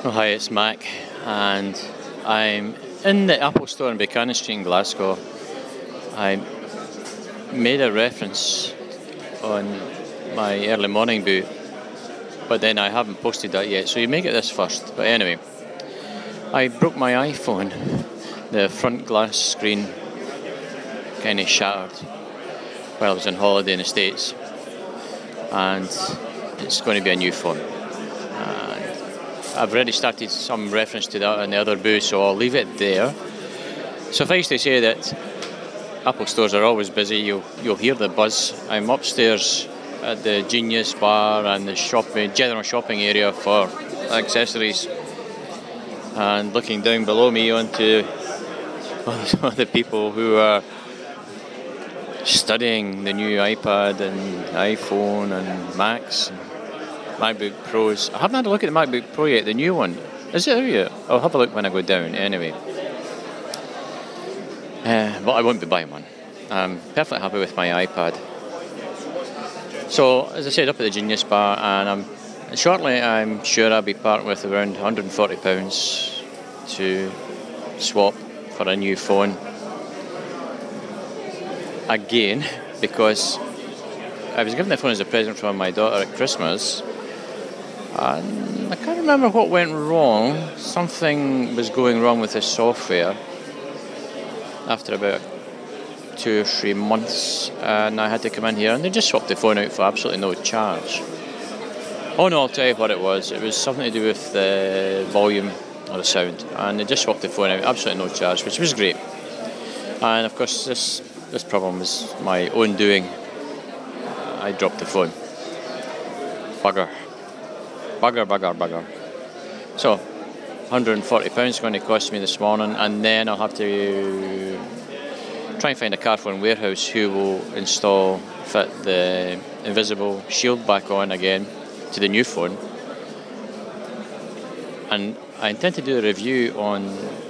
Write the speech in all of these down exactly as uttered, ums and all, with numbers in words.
Oh, hi, it's Mac, and I'm in the Apple store in Buchanan Street in Glasgow. I made a reference on my early morning boot, but then I haven't posted that yet, so you may get this first. But anyway, I broke my iPhone. The front glass screen kind of shattered while I was on holiday in the States, and it's going to be a new phone. I've already started some reference to that in the other booth, so I'll leave it there. Suffice to say that Apple stores are always busy. You'll you'll hear the buzz. I'm upstairs at the Genius Bar and the shopping, general shopping area for accessories, and looking down below me onto some of the people who are studying the new iPad and iPhone and Macs and MacBook Pros. I haven't had a look at the MacBook Pro yet, the new one. Is it out yet? I'll have a look when I go down anyway. Uh, but I won't be buying one. I'm perfectly happy with my iPad. So, as I said, up at the Genius Bar, and I'm shortly I'm sure I'll be parting with around one hundred forty pounds to swap for a new phone. Again, because I was given the phone as a present from my daughter at Christmas, and I can't remember what went wrong. Something was going wrong with the software after about two or three months, and I had to come in here, and they just swapped the phone out for absolutely no charge. Oh no, I'll tell you what it was. It was something to do with the volume or the sound, and they just swapped the phone out, absolutely no charge, which was great. And of course, this this problem was my own doing. I dropped the phone. Bugger. Bugger, bugger, bugger. So, one hundred forty pounds going to cost me this morning, and then I'll have to try and find a Carphone warehouse who will install, fit the invisible shield back on again to the new phone. And I intend to do a review on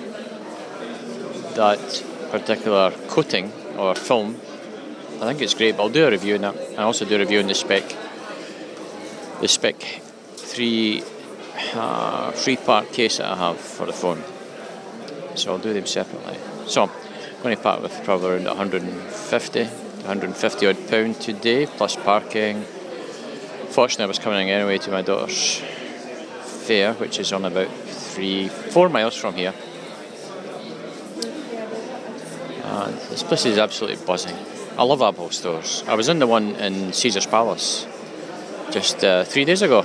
that particular coating or film. I think it's great, but I'll do a review on that, and also do a review on the spec, the spec three uh, three-part case that I have for the phone. So I'll do them separately. So I'm going to part with probably around one hundred fifty, one hundred fifty odd pound today, plus parking. Fortunately, I was coming anyway to my daughter's fair, which is on about three, four miles from here. And this place is absolutely buzzing. I love Apple stores. I was in the one in Caesar's Palace just uh, three days ago.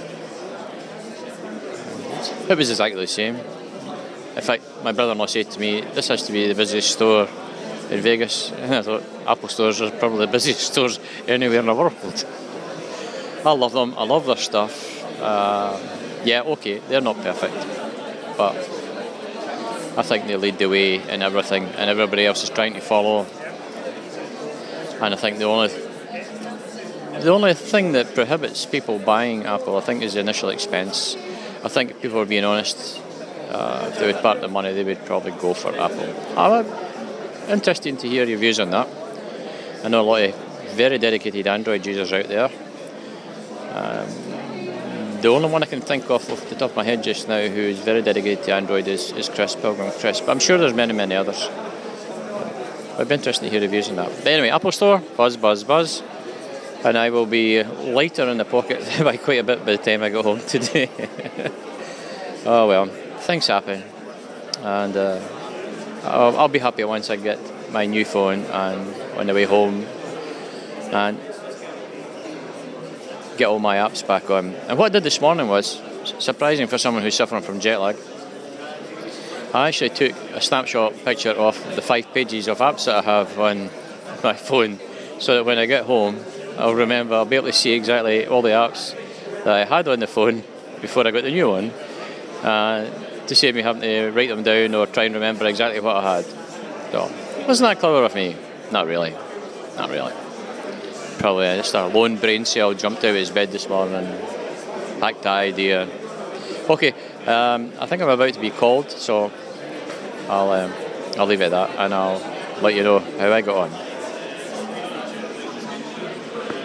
It was exactly the same. In fact, my brother-in-law said to me, this has to be the busiest store in Vegas. And I thought, Apple stores are probably the busiest stores anywhere in the world. I love them. I love their stuff. Uh, yeah, okay, they're not perfect, but I think they lead the way in everything, and everybody else is trying to follow. And I think the only the only thing that prohibits people buying Apple, I think, is the initial expense. I think if people are being honest, uh, if they would part the money, they would probably go for Apple. I'm interested to hear your views on that. I know a lot of very dedicated Android users out there. Um, the only one I can think of off the top of my head just now who is very dedicated to Android is, is Chris Pilgrim Chris, but I'm sure there's many, many others. I'd be interested to hear your views on that. But anyway, Apple Store, buzz, buzz, buzz. And I will be lighter in the pocket by quite a bit by the time I go home today. Oh well, things happen. And uh, I'll, I'll be happy once I get my new phone and on the way home and get all my apps back on. And what I did this morning was, surprising for someone who's suffering from jet lag, I actually took a snapshot picture of the five pages of apps that I have on my phone, so that when I get home, I'll remember, I'll be able to see exactly all the apps that I had on the phone before I got the new one, uh, to save me having to write them down or try and remember exactly what I had. So, wasn't that clever of me? Not really. Not really. Probably just a lone brain cell jumped out of his bed this morning and packed the idea. Okay, um, I think I'm about to be called, so I'll um, I'll leave it at that, and I'll let you know how I got on.